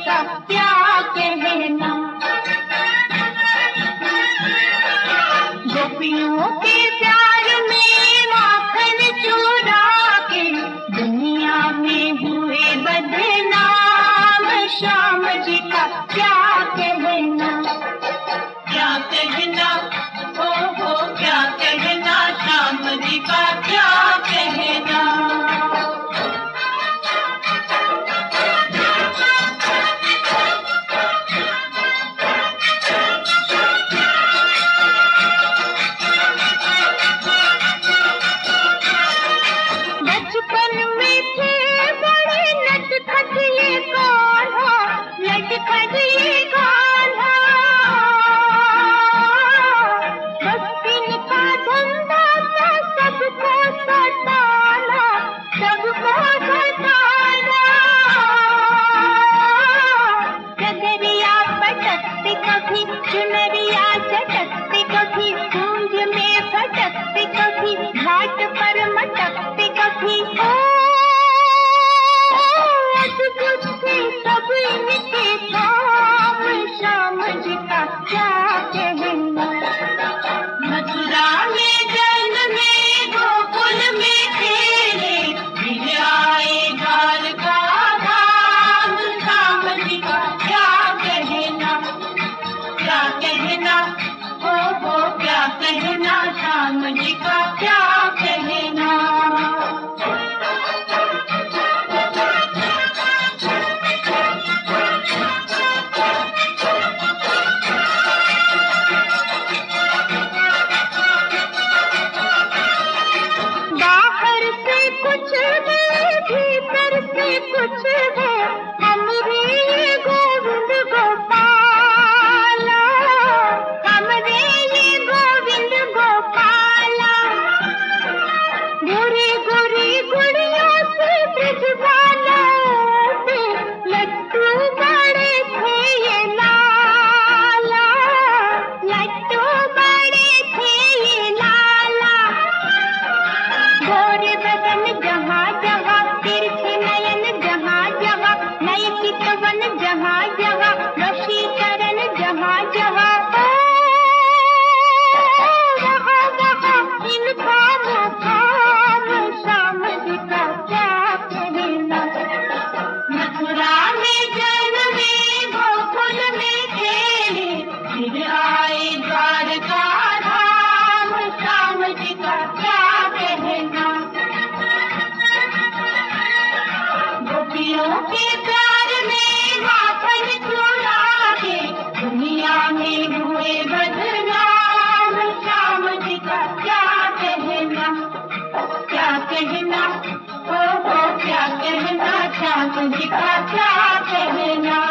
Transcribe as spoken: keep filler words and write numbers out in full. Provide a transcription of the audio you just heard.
का क्या कहना। गोपियों के प्यार में माखन चुरा के दुनिया में हुए बदनाम, श्याम जी का क्या कहना। क्या कहना, ओ हो क्या कहना, श्याम जी का क्या कहना। बचपन में थे बड़े नटखट ये कान्हा, नटखट ये कान्हा। बस्तिन का धंधा था सबको सताना, सबको सताना। डगरिया पटकती कभी, चुनरिया चटकती कभी, गूंज में फटकती कभी, घाट पर मटकती कभी। ओ अद्भुत थे सब इनके काम, श्याम जी का क्या कहना। मथुरा में जन्मे, गोकुल में खेले, फिर आए द्वारका धाम, श्याम जी का क्या कहना। क्या कहना, ओ हो क्या कहना, श्याम जी का क्या कहना। बाहर से कुछ है, भीतर से कुछ है, हमरे ये गोविंद गोपाला, हमरे ये गोविंद गोपाला। गोरी गोरी गुड़ियों से ब्रजबालाओं पे लड्डू बड़े थे ये लाला, लड्डू बड़े थे ये लाला। गोरे बदन जहाँ जहाँ, तिरछे नयन जहाँ जहाँ, नए चितवन जहाँ जहाँ, वशीकरण जहाँ जहाँ। वहाँ वहाँ इनका मुकाम, श्याम जी का क्या कहना। मथुरा में जन्मे, गोकुल में खेले, फिर आए द्वारका धाम, श्याम जी का क्या कहना। गोपियों के प्यार में माखन चुरा के दुनिया में हुए बदनाम, श्याम जी का क्या कहना। क्या कहना, ओ हो क्या कहना, श्याम जी का क्या कहना।